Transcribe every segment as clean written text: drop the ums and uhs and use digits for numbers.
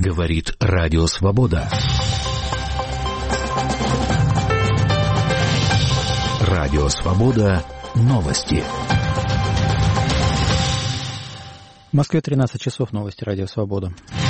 Говорит Радио Свобода. Радио Свобода. Новости. В Москве 13 часов. Новости Радио Свобода.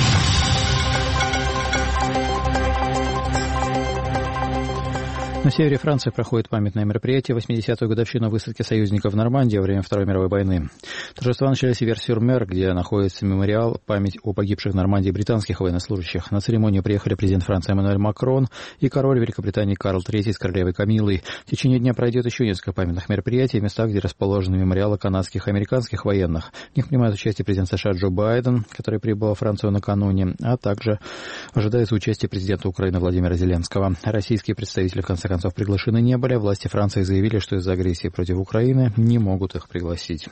На севере Франции проходит памятное мероприятие 80-ю годовщину высадки союзников в Нормандии во время Второй мировой войны. Торжества начались в Ивер-сюр-Мер, где находится мемориал «Память о погибших в Нормандии британских военнослужащих». На церемонию приехали президент Франции Эммануэль Макрон и король Великобритании Карл III с королевой Камиллой. В течение дня пройдет еще несколько памятных мероприятий в местах, где расположены мемориалы канадских и американских военных. В них принимает участие президент США Джо Байден, который прибыл во Францию накануне, а также ожидается участие президента Украины Владимира Зеленского. Российские представители, в конце концов, приглашены не были. Власти Франции заявили, что из-за агрессии против Украины не могут их пригласить.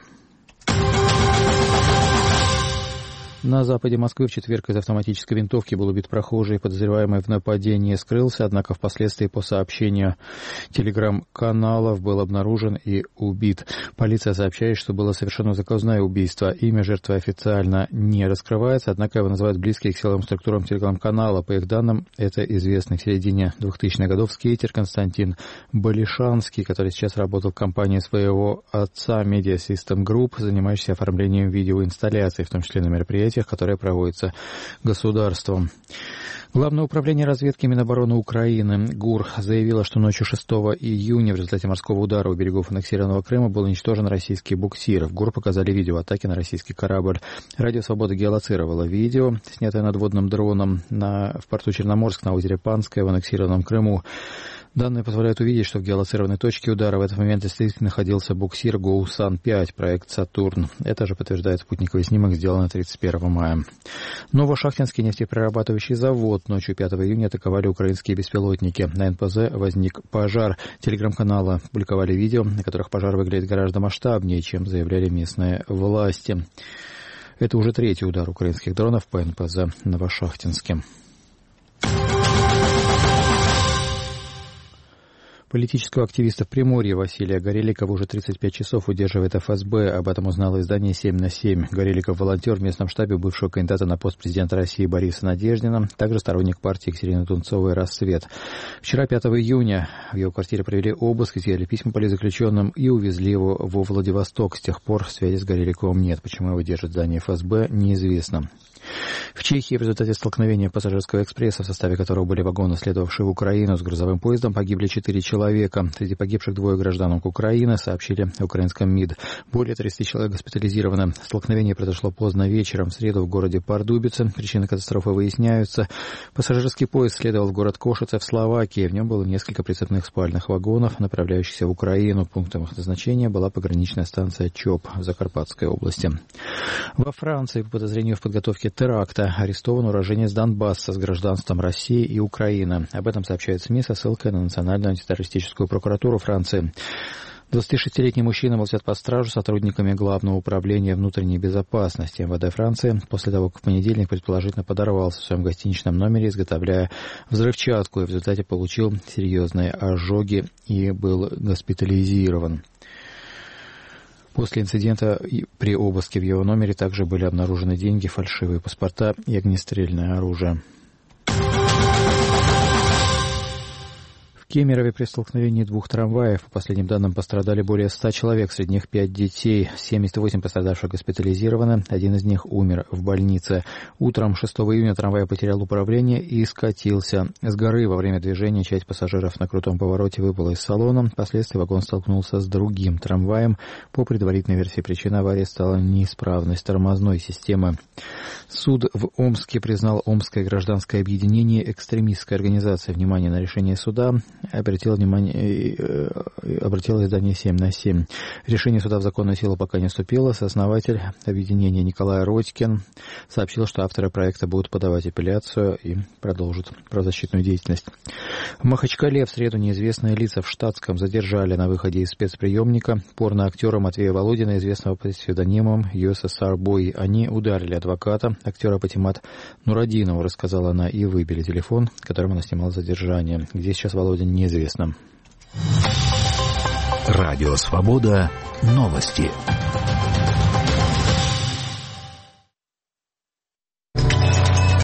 На западе Москвы в четверг из автоматической винтовки был убит прохожий. Подозреваемый в нападении скрылся, однако впоследствии по сообщению телеграм-каналов был обнаружен и убит. Полиция сообщает, что было совершено заказное убийство. Имя жертвы официально не раскрывается, однако его называют близкие к силовым структурам телеграм-канала. По их данным, это известный в середине 2000-х годов скейтер Константин Балишанский, который сейчас работал в компании своего отца Media System Group, занимающийся оформлением видеоинсталляций, в том числе на мероприятиях, которые проводятся государством. Главное управление разведки Минобороны Украины ГУР заявило, что ночью 6 июня в результате морского удара у берегов аннексированного Крыма был уничтожен российский буксир. В ГУР показали видео атаки на российский корабль. Радио Свобода геолоцировало видео, снятое надводным дроном в порту Черноморск на озере Панское в аннексированном Крыму. Данные позволяют увидеть, что в геолоцированной точке удара в этот момент действительно находился буксир «Гоусан-5», проект «Сатурн». Это же подтверждает спутниковый снимок, сделанный 31 мая. Новошахтинский нефтеперерабатывающий завод ночью 5 июня атаковали украинские беспилотники. На НПЗ возник пожар. Телеграм-каналы публиковали видео, на которых пожар выглядит гораздо масштабнее, чем заявляли местные власти. Это уже третий удар украинских дронов по НПЗ Новошахтинске. Политического активиста в Приморье Василия Гореликова уже 35 часов удерживает ФСБ. Об этом узнало издание «7 на 7». Гореликов – волонтер в местном штабе бывшего кандидата на пост президента России Бориса Надеждина, также сторонник партии Екатерины Тунцовой «Рассвет». Вчера, 5 июня, в его квартире провели обыск, изъяли письма политзаключенным и увезли его во Владивосток. С тех пор связи с Гореликовым нет. Почему его держит здание ФСБ, неизвестно. В Чехии в результате столкновения пассажирского экспресса, в составе которого были вагоны, следовавшие в Украину, с грузовым поездом, погибли 4 человека. Среди погибших 2 гражданок Украины, сообщили в украинском МИД. Более 30 человек госпитализированы. Столкновение произошло поздно вечером в среду в городе Пардубице. Причины катастрофы выясняются. Пассажирский поезд следовал в город Кошице в Словакии. В нем было несколько прицепных спальных вагонов, направляющихся в Украину. Пунктом их назначения была пограничная станция ЧОП в Закарпатской области. Во Франции по подозрению в подготовке теракта арестован уроженец Донбасса с гражданством России и Украины. Об этом сообщает СМИ со ссылкой на Национальную антитеррористическую прокуратуру Франции. 26-летний мужчина был взят под стражу сотрудниками Главного управления внутренней безопасности МВД Франции после того, как в понедельник предположительно подорвался в своем гостиничном номере, изготовляя взрывчатку, и в результате получил серьезные ожоги и был госпитализирован. После инцидента при обыске в его номере также были обнаружены деньги, фальшивые паспорта и огнестрельное оружие. В Кемерове при столкновении 2 трамваев, по последним данным, пострадали более 100 человек, среди них 5 детей. 78 пострадавших госпитализированы, один из них умер в больнице. Утром 6 июня трамвай потерял управление и скатился с горы. Во время движения часть пассажиров на крутом повороте выпала из салона. Впоследствии вагон столкнулся с другим трамваем. По предварительной версии, причиной аварии стала неисправность тормозной системы. Суд в Омске признал Омское гражданское объединение экстремистской организацией. Внимание на решение суда обратило издание 7 на 7. Решение суда в законную силу пока не вступило. Сооснователь объединения Николай Родькин сообщил, что авторы проекта будут подавать апелляцию и продолжат правозащитную деятельность. В Махачкале в среду неизвестные лица в штатском задержали на выходе из спецприемника порноактера Матвея Володина, известного под псевдонимом USSR Boy. Они ударили адвоката, актера Патимат Нурадинова, рассказала она, и выбили телефон, которым она снимала задержание. Где сейчас Володин, неизвестно. Радио Свобода. Новости.